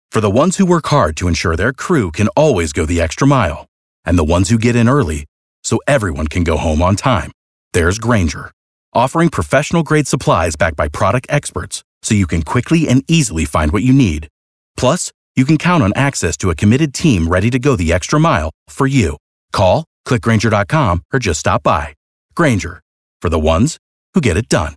For the ones who work hard to ensure their crew can always go the extra mile, and the ones who get in early so everyone can go home on time, there's Grainger, offering professional-grade supplies backed by product experts so you can quickly and easily find what you need. Plus, you can count on access to a committed team ready to go the extra mile for you. Call, click Grainger.com, or just stop by. Grainger, for the ones who get it done.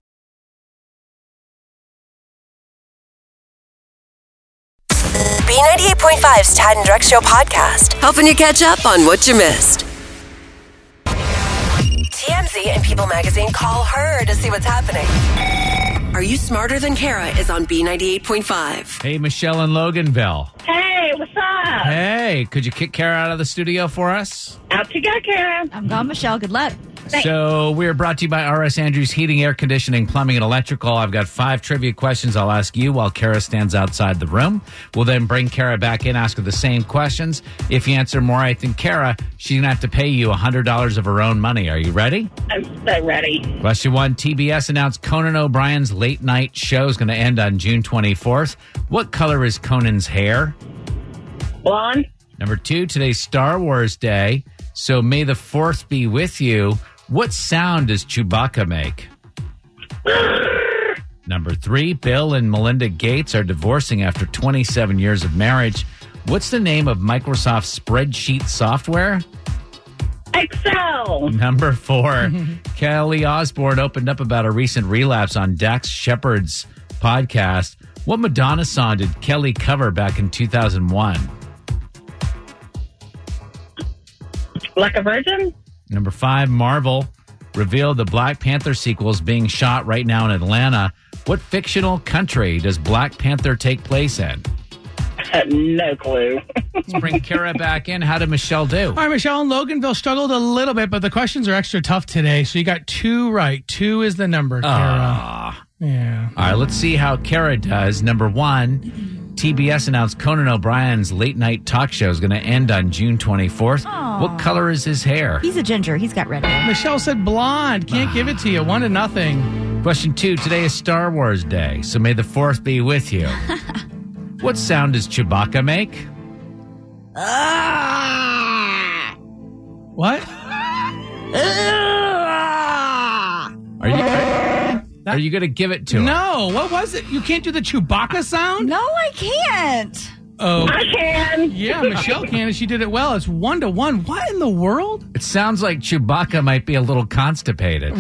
B98.5's Tad and Drex Show podcast, helping you catch up on what you missed. TMZ and People Magazine call her to see what's happening. Are You Smarter Than Kara is on B98.5. Hey, Michelle in Loganville. Hey, what's up? Hey, could you kick Kara out of the studio for us? Out you go, Kara. I'm gone, Michelle. Good luck. Thanks. So we're brought to you by R.S. Andrews Heating, Air Conditioning, Plumbing, and Electrical. I've got 5 trivia questions I'll ask you while Kara stands outside the room. We'll then bring Kara back in, ask her the same questions. If you answer more right than Kara, she's going to have to pay you $100 of her own money. Are you ready? I'm so ready. Question 1, TBS announced Conan O'Brien's late night show is going to end on June 24th. What color is Conan's hair? Blonde. Number 2, today's Star Wars Day, so may the 4th be with you. What sound does Chewbacca make? Number 3, Bill and Melinda Gates are divorcing after 27 years of marriage. What's the name of Microsoft's spreadsheet software? Excel. Number 4, Kelly Osbourne opened up about a recent relapse on Dax Shepard's podcast. What Madonna song did Kelly cover back in 2001? Like a virgin? Number 5, Marvel revealed the Black Panther sequel is being shot right now in Atlanta. What fictional country does Black Panther take place in? No clue. Let's bring Kara back in. How did Michelle do? All right, Michelle in Loganville struggled a little bit, but the questions are extra tough today. So you got 2 right. 2 is the number, Kara. Yeah. All right, let's see how Kara does. Number 1, TBS announced Conan O'Brien's late night talk show is going to end on June 24th. Aww. What color is his hair? He's a ginger. He's got red hair. Michelle said blonde. Can't give it to you. 1-0. Question 2, today is Star Wars Day, so may the 4th be with you. What sound does Chewbacca make? What? Are you going to give it to her? No. What was it? You can't do the Chewbacca sound? No, I can't. Oh. I can. Yeah, Michelle can, and she did it well. It's 1-1. What in the world? It sounds like Chewbacca might be a little constipated.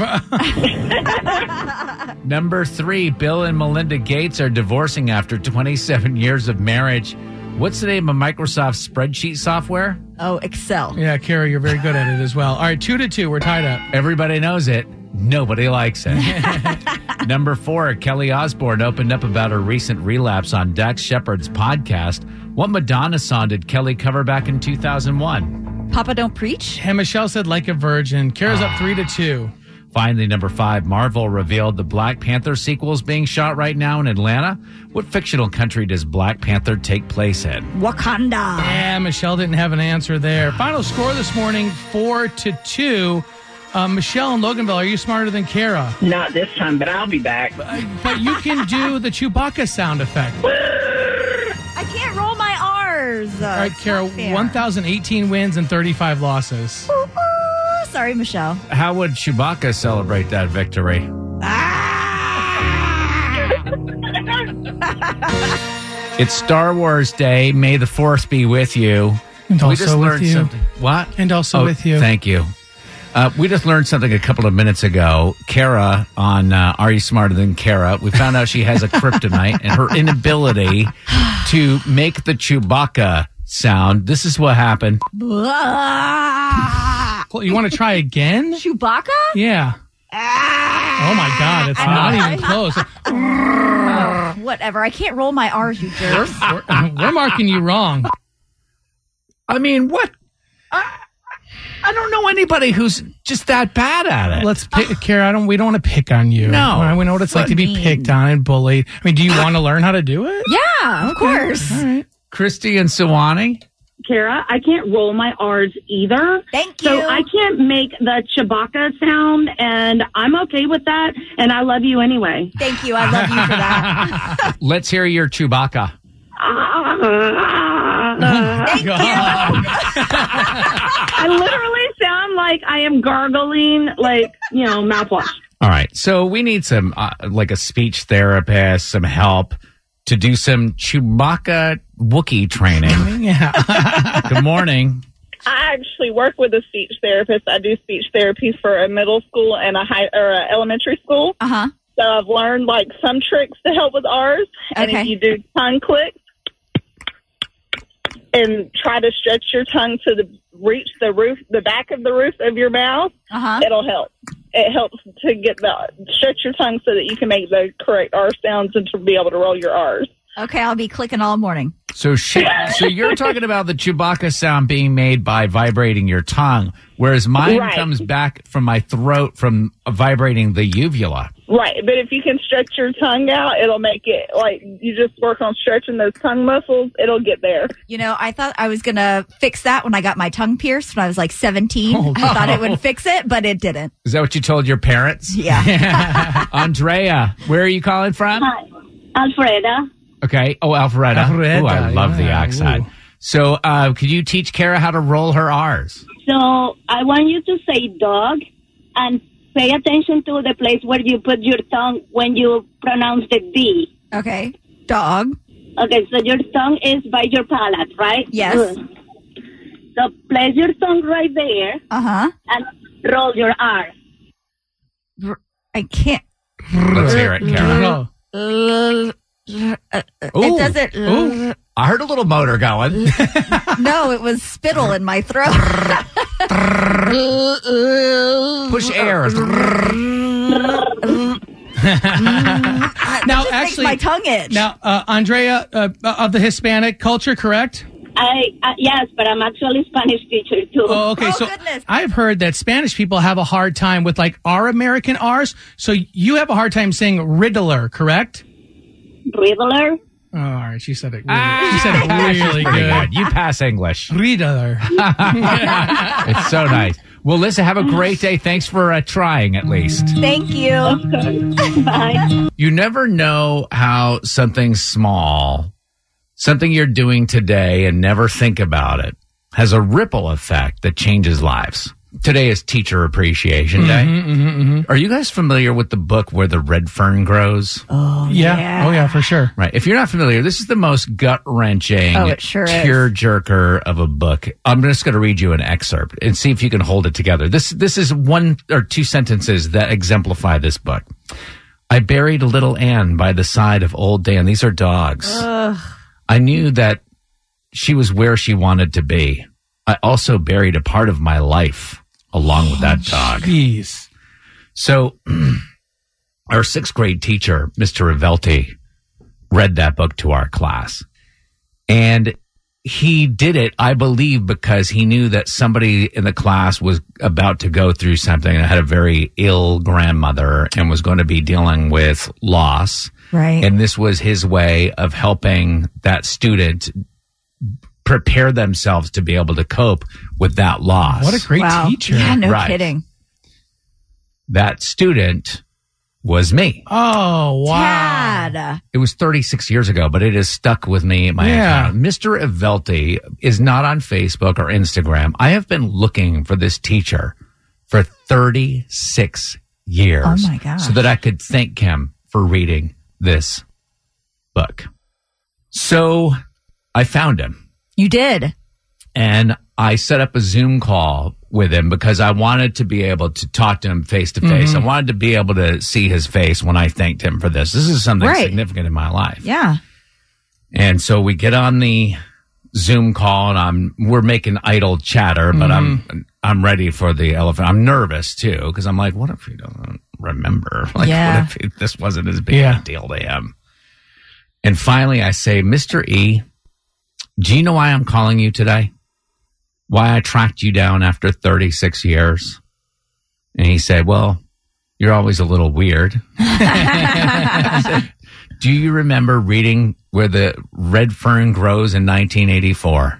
Number 3, Bill and Melinda Gates are divorcing after 27 years of marriage. What's the name of Microsoft's spreadsheet software? Oh, Excel. Yeah, Kara, you're very good at it as well. All right, 2-2. We're tied up. Everybody knows it. Nobody likes it. Number 4, Kelly Osbourne opened up about her recent relapse on Dax Shepard's podcast. What Madonna song did Kelly cover back in 2001? Papa Don't Preach. And Michelle said like a virgin. Kara's up 3-2. Finally, number 5, Marvel revealed the Black Panther sequel is being shot right now in Atlanta. What fictional country does Black Panther take place in? Wakanda. Yeah, Michelle didn't have an answer there. Final score this morning, 4-2. Michelle in Loganville, are you smarter than Kara? Not this time, but I'll be back. But you can do the Chewbacca sound effect. I can't roll my R's. All right, Kara, 1,018 wins and 35 losses. Ooh, ooh. Sorry, Michelle. How would Chewbacca celebrate that victory? It's Star Wars Day. May the 4th be with you. And we also just with learned you. something. What? And also with you. Thank you. We just learned something a couple of minutes ago. Kara on Are You Smarter Than Kara? We found out she has a kryptonite and her inability to make the Chewbacca sound. This is what happened. You want to try again? Chewbacca? Yeah. Oh, my God. It's not even close. Whatever. I can't roll my R's, you jerk. We're marking you wrong. I mean, what? I don't know anybody who's just that bad at it. Let's pick, Kara. We don't want to pick on you. No. All right, we know what it's like to be picked on and bullied. I mean, do you want to learn how to do it? Yeah, of course. All right. Christy and Sewanee? Kara, I can't roll my R's either. Thank you. So I can't make the Chewbacca sound, and I'm okay with that, and I love you anyway. Thank you. I love you for that. Let's hear your Chewbacca. I literally sound like I am gargling, mouthwash. All right. So we need some, like a speech therapist, some help to do some Chewbacca Wookiee training. Yeah. Good morning. I actually work with a speech therapist. I do speech therapy for a middle school and a elementary school. Uh-huh. So I've learned some tricks to help with ours. And Okay. if you do tongue clicks and try to stretch your tongue to reach the back of the roof of your mouth, it'll help. It helps to stretch your tongue so that you can make the correct R sounds and to be able to roll your R's. Okay, I'll be clicking all morning. So you're talking about the Chewbacca sound being made by vibrating your tongue, whereas mine comes back from my throat from vibrating the uvula. Right, but if you can stretch your tongue out, it'll make it you just work on stretching those tongue muscles, it'll get there. I thought I was going to fix that when I got my tongue pierced when I was 17. Oh, I thought it would fix it, but it didn't. Is that what you told your parents? Yeah. Andrea, where are you calling from? Hi, Alfreda. Okay. Oh, Alfreda. Alfreda, Ooh, I love the yeah. accent. Ooh. So could you teach Kara how to roll her R's? So I want you to say dog and pay attention to the place where you put your tongue when you pronounce the D. Okay. Dog. Okay, so your tongue is by your palate, right? Yes. Good. So place your tongue right there Uh-huh. and roll your R. I can't. Let's hear it, Kara. It doesn't. Ooh. I heard a little motor going. No, it was spittle in my throat. Push air. Now, Makes actually, my tongue itch. now, Andrea, of the Hispanic culture, correct? Yes, but I'm actually a Spanish teacher too. Oh, okay. Oh, So goodness. I've heard that Spanish people have a hard time with our American R's. So you have a hard time saying Riddler, correct? Riddler. Oh, all right. She said it. She said it really Pretty good. good. You pass English. Riddler. It's so nice. Well, Lisa, have a great day. Thanks for trying at least. Thank you. Bye. You never know how something small, something you're doing today and never think about it, has a ripple effect that changes lives. Today is Teacher Appreciation Day. Are you guys familiar with the book Where the Red Fern Grows? Oh, Yeah. Oh, yeah, for sure. Right. If you're not familiar, this is the most gut-wrenching, Oh, it sure is. tear-jerker of a book. I'm just going to read you an excerpt and see if you can hold it together. This is one or two sentences that exemplify this book. I buried little Anne by the side of old Dan. These are dogs. I knew that she was where she wanted to be. I also buried a part of my life along with that dog. Jeez. So our sixth grade teacher, Mr. Rivelti, read that book to our class. And he did it, I believe, because he knew that somebody in the class was about to go through something and had a very ill grandmother and was going to be dealing with loss. Right. And this was his way of helping that student prepare themselves to be able to cope with that loss. What a great Wow. teacher. Yeah, no Right. kidding. That student was me. Oh, wow. Tad. It was 36 years ago, but it has stuck with me. Yeah. Account. Mr. Ivelti is not on Facebook or Instagram. I have been looking for this teacher for 36 years. Oh, my gosh. So that I could thank him for reading this book. So I found him. You did. And I set up a Zoom call with him because I wanted to be able to talk to him face to face. I wanted to be able to see his face when I thanked him for this. This is something Right. significant in my life. Yeah. And so we get on the Zoom call and we're making idle chatter, but I'm ready for the elephant. I'm nervous too because I'm like, what if he doesn't remember? Like, Yeah. what if this wasn't as big a deal to him? And finally, I say, Mr. E, do you know why I'm calling you today? Why I tracked you down after 36 years? And he said, well, you're always a little weird. I said, do you remember reading Where the Red Fern Grows in 1984?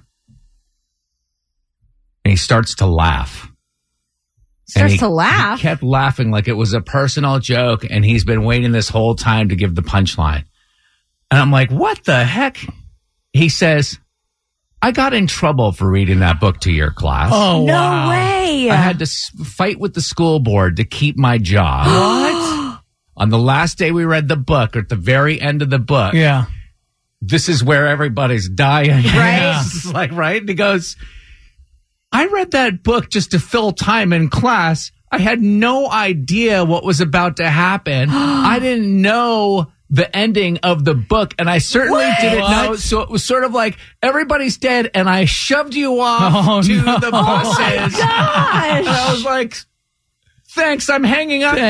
And he starts to laugh. Starts to laugh. He kept laughing like it was a personal joke, and he's been waiting this whole time to give the punchline. And I'm like, what the heck? he says, I got in trouble for reading that book to your class. Oh, No wow. way. I had to fight with the school board to keep my job. What? On the last day we read the book, or at the very end of the book, Yeah. this is where everybody's dying. Right. It's like, right? And he goes, I read that book just to fill time in class. I had no idea what was about to happen. I didn't know the ending of the book, and I certainly didn't know. So it was sort of like, everybody's dead, and I shoved you off to the buses. Gosh. And I was like, thanks, I'm hanging up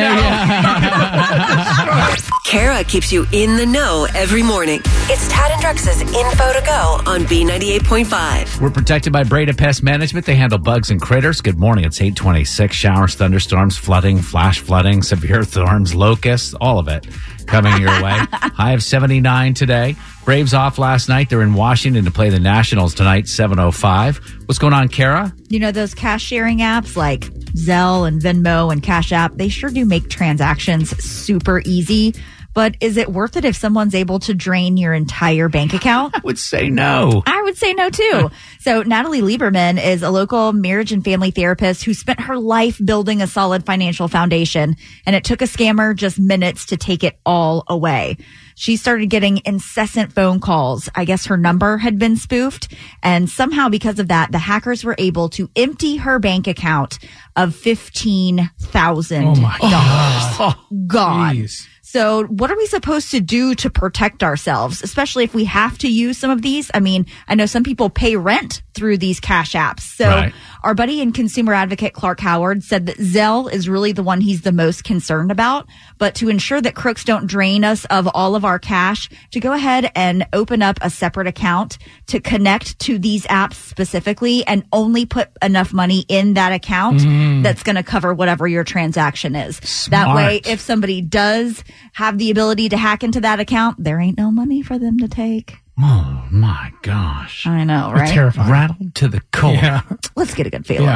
now. Kara keeps you in the know every morning. It's Tad and Drex's Info to Go on B98.5. We're protected by Breda Pest Management. They handle bugs and critters. Good morning. It's 8:26. Showers, thunderstorms, flooding, flash flooding, severe storms, locusts, all of it coming your way. High of 79 today. Braves off last night. They're in Washington to play the Nationals tonight, 7:05. What's going on, Kara? You know, those cash sharing apps like Zelle and Venmo and Cash App, they sure do make transactions super easy. But is it worth it if someone's able to drain your entire bank account? I would say no. I would say no, too. So Natalie Lieberman is a local marriage and family therapist who spent her life building a solid financial foundation, and it took a scammer just minutes to take it all away. She started getting incessant phone calls. I guess her number had been spoofed, and somehow because of that, the hackers were able to empty her bank account of $15,000. Oh, my God. Gone. Jeez. So what are we supposed to do to protect ourselves, especially if we have to use some of these? I mean, I know some people pay rent through these cash apps. So Right. Our buddy and consumer advocate Clark Howard said that Zelle is really the one he's the most concerned about. But to ensure that crooks don't drain us of all of our cash, to go ahead and open up a separate account to connect to these apps specifically and only put enough money in that account that's going to cover whatever your transaction is. That way, Smart. if somebody does have the ability to hack into that account, there ain't no money for them to take. Oh, my gosh. I know, right? Terrifying. Rattled to the core. Yeah. Let's get a good feeling. Yeah.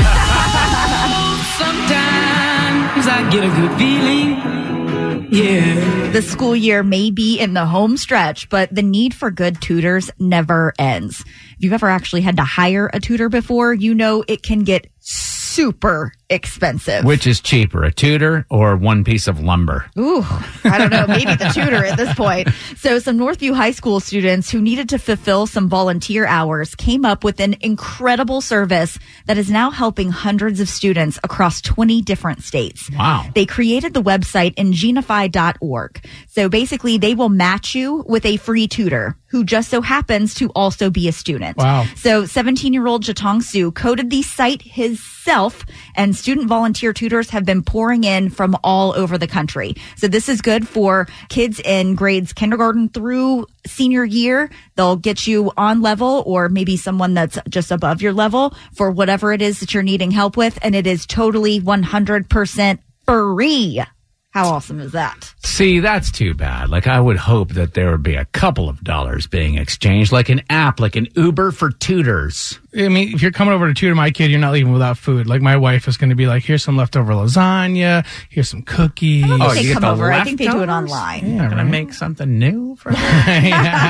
Sometimes I get a good feeling. Yeah. The school year may be in the home stretch, but the need for good tutors never ends. If you've ever actually had to hire a tutor before, you know it can get super expensive. Which is cheaper, a tutor or one piece of lumber? Ooh, I don't know. Maybe the tutor at this point. So some Northview High School students who needed to fulfill some volunteer hours came up with an incredible service that is now helping hundreds of students across 20 different states. Wow. They created the website ingenify.org. So basically they will match you with a free tutor who just so happens to also be a student. Wow. So 17-year-old Jatong Su coded the site himself, and student volunteer tutors have been pouring in from all over the country. So this is good for kids in grades kindergarten through senior year. They'll get you on level or maybe someone that's just above your level for whatever it is that you're needing help with. And it is totally 100% free. How awesome is that? See, that's too bad. Like, I would hope that there would be a couple of dollars being exchanged, like an app, like an Uber for tutors. I mean, if you're coming over to tutor my kid, you're not leaving without food. Like, my wife is going to be like, here's some leftover lasagna, here's some cookies. I don't Oh, think you they get come the over. I think they do it leftovers? online. Yeah, Gonna right. make something new for them?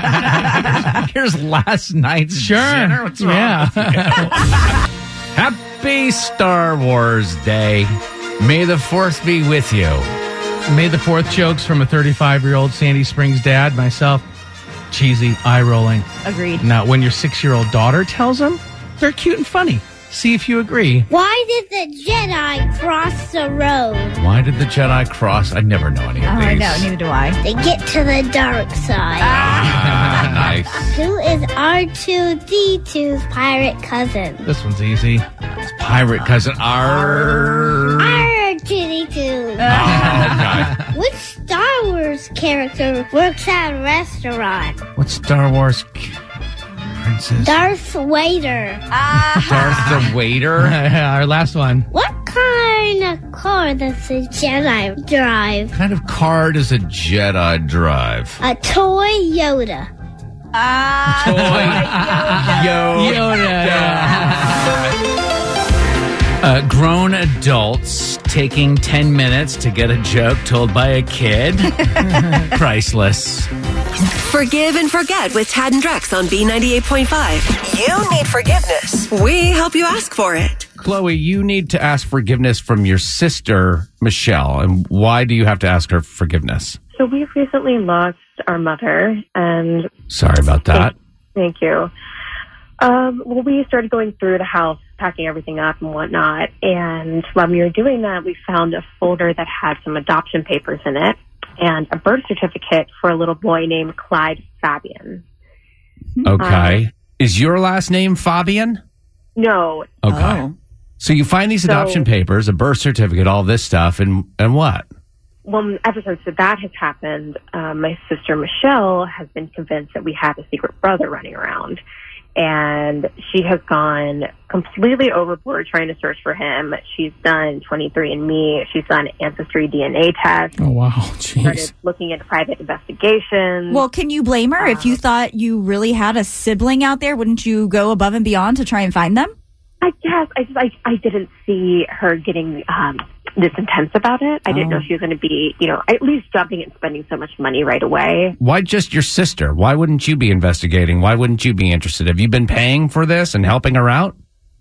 Here's last night's Sure. dinner. What's wrong Yeah. with you? Happy Star Wars Day. May the 4th be with you. May the 4th jokes from a 35-year-old Sandy Springs dad, myself, cheesy, eye-rolling. Agreed. Now, when your 6-year-old daughter tells them, they're cute and funny. See if you agree. Why did the Jedi cross the road? Why did the Jedi cross? I never know any of Oh, these. I know. Neither do I. They get to the dark side. Nice. Who is R2-D2's pirate cousin? This one's easy. Pirate cousin. R2-D2. Okay. Which Star Wars character works at a restaurant? What Star Wars princess? Darth Vader. Darth the waiter. Our last one. What kind of car does the Jedi drive? What kind of car does a Jedi drive? A toy Yoda. Yoda. Grown adults taking 10 minutes to get a joke told by a kid. Priceless. Forgive and forget with Tad and Drex on B98.5. You need forgiveness. We help you ask for it. Chloe, you need to ask forgiveness from your sister, Michelle. And why do you have to ask her forgiveness? So we've recently lost our mother, and... Sorry about that. Thank you. Well, we started going through the house, packing everything up and whatnot, and when we were doing that, we found a folder that had some adoption papers in it and a birth certificate for a little boy named Clyde Fabian. Okay. Is your last name Fabian? No. Okay. Oh. So you find these adoption papers, a birth certificate, all this stuff, and what? Well, ever since that has happened, my sister Michelle has been convinced that we have a secret brother running around. And she has gone completely overboard trying to search for him. She's done 23andMe. She's done Ancestry DNA tests. Oh, wow. Jeez. Started looking into private investigations. Well, can you blame her? If you thought you really had a sibling out there, wouldn't you go above and beyond to try and find them? I guess. I didn't see her getting this intense about it. I didn't know she was going to be, at least jumping and spending so much money right away. Why just your sister? Why wouldn't you be investigating? Why wouldn't you be interested? Have you been paying for this and helping her out?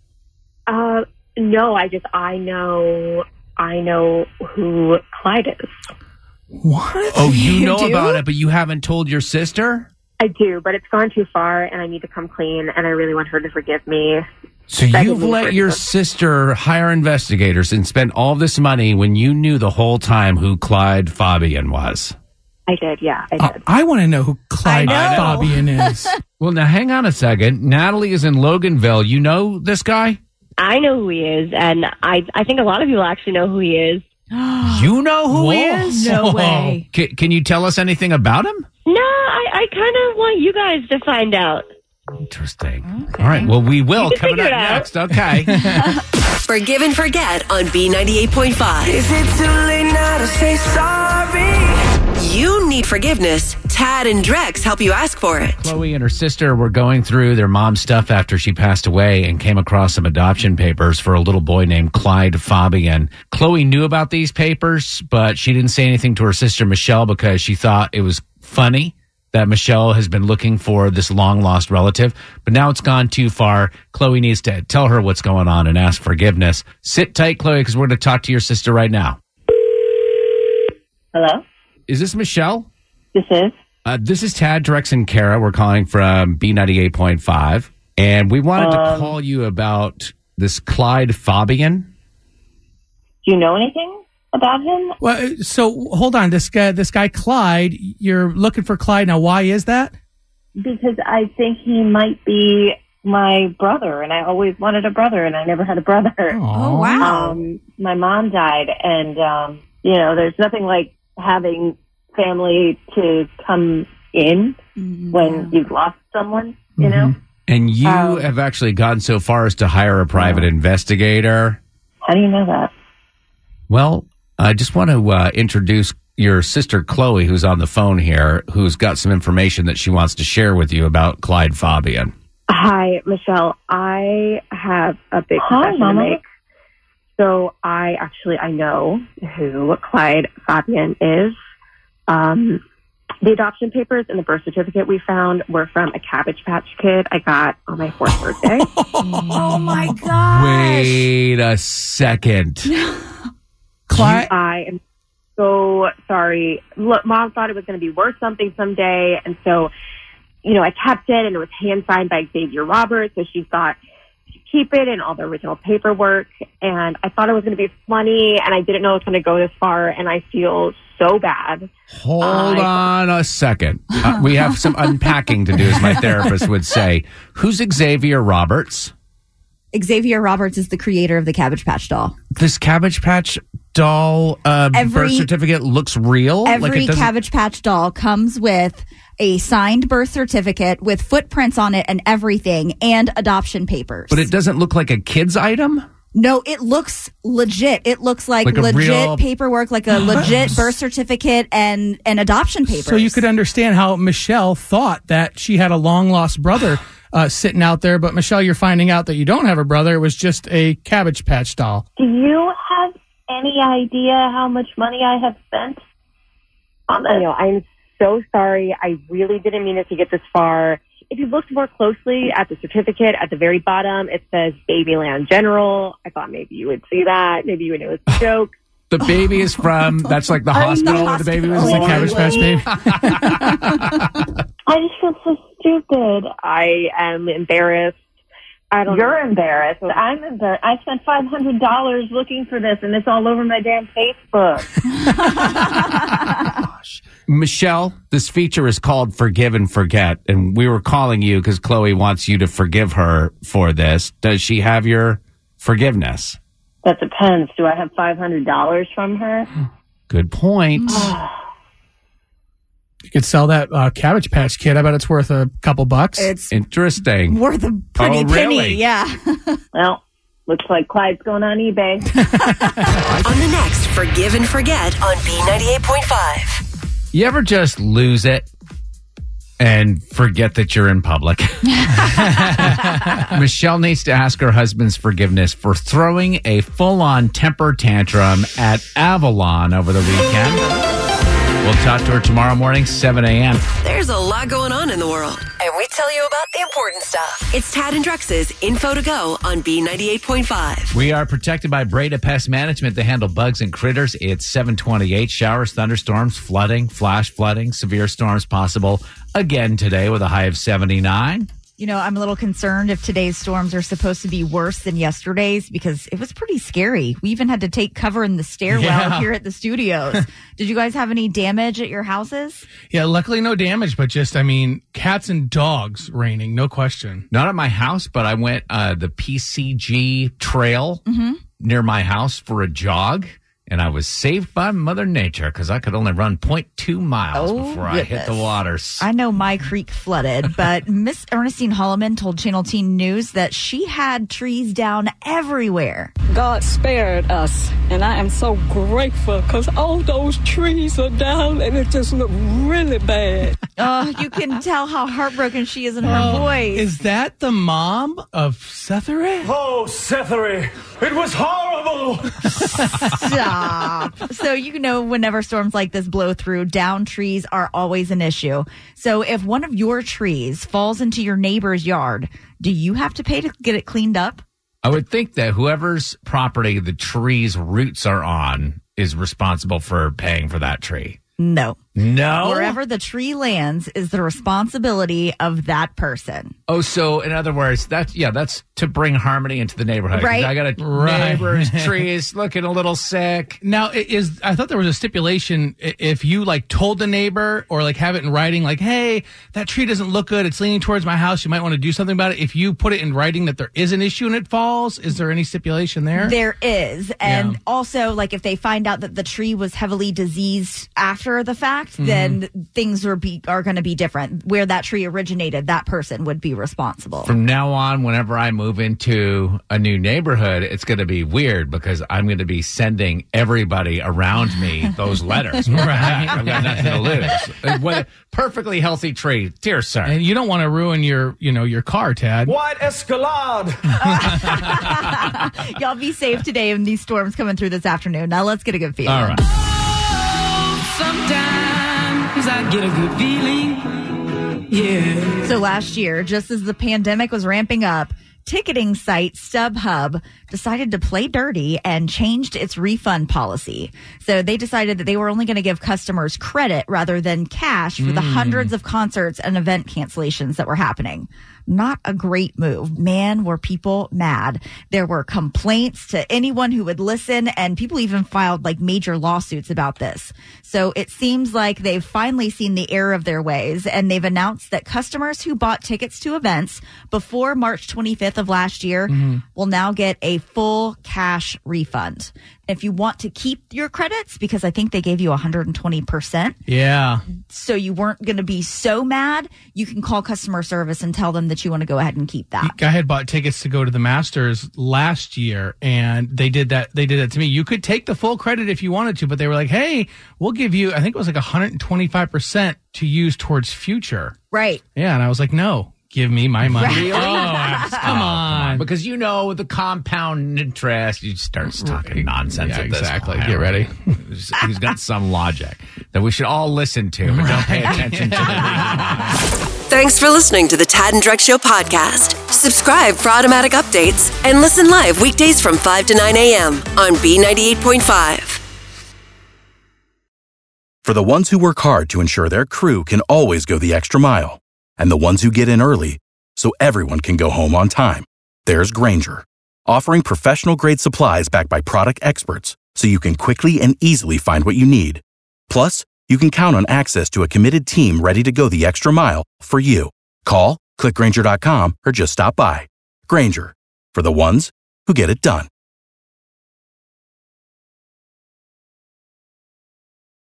No, I know who Clyde is. What? Oh, you know about it, but you haven't told your sister? I do, but it's gone too far, and I need to come clean, and I really want her to forgive me. So you've let your sister hire investigators and spend all this money when you knew the whole time who Clyde Fabian was? I did, yeah, I did. I want to know who Clyde Fabian is. Well, now hang on a second. Natalie is in Loganville. You know this guy? I know who he is, and I think a lot of people actually know who he is. You know who he is? No way. Can you tell us anything about him? No, I kind of want you guys to find out. Interesting. Okay. All right. Well, we will. Coming up next. Okay. Forgive and forget on B98.5. Is it too late now to say sorry? You need forgiveness. Tad and Drex help you ask for it. Chloe and her sister were going through their mom's stuff after she passed away and came across some adoption papers for a little boy named Clyde Fabian. Chloe knew about these papers, but she didn't say anything to her sister Michelle because she thought it was funny that Michelle has been looking for this long-lost relative, but now it's gone too far. Chloe needs to tell her what's going on and ask forgiveness. Sit tight, Chloe, because we're going to talk to your sister right now. Hello? Is this Michelle? This is. This is Tad, Drex, and Kara. We're calling from B98.5, and we wanted to call you about this Clyde Fabian. Do you know anything about him? Well, so hold on. This guy Clyde, you're looking for Clyde. Now, why is that? Because I think he might be my brother, and I always wanted a brother, and I never had a brother. Oh, wow. My mom died, and, there's nothing like having family to come in when you've lost someone, you know? And you have actually gotten so far as to hire a private investigator. How do you know that? Well, I just want to introduce your sister, Chloe, who's on the phone here, who's got some information that she wants to share with you about Clyde Fabian. Hi, Michelle. I have a big confession to make. So I know who Clyde Fabian is. The adoption papers and the birth certificate we found were from a Cabbage Patch Kid I got on my 4th birthday. Oh, my gosh. Wait a second. Clyde? I am so sorry. Look, Mom thought it was going to be worth something someday, and so, I kept it, and it was hand-signed by Xavier Roberts, so she thought to keep it and all the original paperwork, and I thought it was going to be funny, and I didn't know it was going to go this far, and I feel so bad. Hold on a second. We have some unpacking to do, as my therapist would say. Who's Xavier Roberts? Xavier Roberts is the creator of the Cabbage Patch doll. This Cabbage Patch doll birth certificate looks real? Every Cabbage Patch doll comes with a signed birth certificate with footprints on it and everything, and adoption papers. But it doesn't look like a kid's item? No, it looks legit. It looks like legit real paperwork, like a legit birth certificate and adoption papers. So you could understand how Michelle thought that she had a long-lost brother. sitting out there. But Michelle, you're finding out that you don't have a brother. It was just a Cabbage Patch doll. Do you have any idea how much money I have spent on this? I'm so sorry. I really didn't mean it to get this far. If you looked more closely at the certificate, at the very bottom, it says Babyland General. I thought maybe you would see that. Maybe you would know it's a joke. The baby is from, that's like the hospital where the baby was. It's a Cabbage Patch baby. I just feel so stupid. I am embarrassed. You're embarrassed. I'm embarrassed. I spent $500 looking for this, and it's all over my damn Facebook. Gosh. Michelle, this feature is called Forgive and Forget, and we were calling you because Chloe wants you to forgive her for this. Does she have your forgiveness? That depends. Do I have $500 from her? Good point. You could sell that Cabbage Patch Kid. I bet it's worth a couple bucks. It's interesting. Worth a pretty penny. Really? Yeah. Well, looks like Clyde's going on eBay. On the next Forgive and Forget on B98.5. You ever just lose it and forget that you're in public? Michelle needs to ask her husband's forgiveness for throwing a full-on temper tantrum at Avalon over the weekend. We'll talk to her tomorrow morning, 7 a.m. There's a lot going on in the world, and we tell you about the important stuff. It's Tad and Drex's Info to Go on B98.5. We are protected by Breda Pest Management. They handle bugs and critters. It's 7:28. Showers, thunderstorms, flooding, flash flooding, severe storms possible again today with a high of 79. You know, I'm a little concerned if today's storms are supposed to be worse than yesterday's because it was pretty scary. We even had to take cover in the stairwell here at the studios. Did you guys have any damage at your houses? Yeah, luckily no damage, but just, cats and dogs raining, no question. Not at my house, but I went the PCG trail near my house for a jog. And I was saved by Mother Nature because I could only run 0.2 miles before I hit the waters. I know my creek flooded, but Miss Ernestine Holloman told Channel Teen News that she had trees down everywhere. God spared us, and I am so grateful because all those trees are down and it just looked really bad. You can tell how heartbroken she is in her voice. Is that the mom of Cethary? Oh, Cethary, it was horrible. Stop. So, whenever storms like this blow through, downed trees are always an issue. So if one of your trees falls into your neighbor's yard, do you have to pay to get it cleaned up? I would think that whoever's property the tree's roots are on is responsible for paying for that tree. No. No? Wherever the tree lands is the responsibility of that person. Oh, so in other words, that's to bring harmony into the neighborhood. Right. I got a neighbor's tree is looking a little sick. Now, I thought there was a stipulation if you told the neighbor or have it in writing, hey, that tree doesn't look good. It's leaning towards my house. You might want to do something about it. If you put it in writing that there is an issue and it falls, is there any stipulation there? There is. And also, if they find out that the tree was heavily diseased after the fact, then things are going to be different. Where that tree originated, that person would be responsible. From now on, whenever I move into a new neighborhood, it's going to be weird because I'm going to be sending everybody around me those letters. Right. I've got nothing to lose. What a perfectly healthy tree, dear sir. And you don't want to ruin your car, Tad. White Escalade. Y'all be safe today in these storms coming through this afternoon. Now let's get a good feeling. All right. Sometimes I get a good feeling. Yeah. So last year, just as the pandemic was ramping up, ticketing site StubHub decided to play dirty and changed its refund policy. So they decided that they were only going to give customers credit rather than cash for the hundreds of concerts and event cancellations that were happening. Not a great move. Man, were people mad. There were complaints to anyone who would listen, and people even filed major lawsuits about this. So it seems like they've finally seen the error of their ways, and they've announced that customers who bought tickets to events before March 25th of last year will now get a full cash refund. If you want to keep your credits, because I think they gave you 120%. Yeah. So you weren't going to be so mad, you can call customer service and tell them that you want to go ahead and keep that. I had bought tickets to go to the Masters last year, and they did that to me. You could take the full credit if you wanted to, but they were like, hey, we'll give you, I think it was 125% to use towards future. Right. Yeah, and I was like, no. Give me my money. Really? Come on. Because you know the compound interest. You start talking nonsense at this exactly. point. Get ready. He's got some logic that we should all listen to, but don't pay attention to the Thanks for listening to the Tad and Drex Show podcast. Subscribe for automatic updates and listen live weekdays from 5 to 9 a.m. on B98.5. For the ones who work hard to ensure their crew can always go the extra mile, and the ones who get in early so everyone can go home on time, there's Grainger, offering professional-grade supplies backed by product experts so you can quickly and easily find what you need. Plus, you can count on access to a committed team ready to go the extra mile for you. Call, click Grainger.com, or just stop by. Grainger, for the ones who get it done.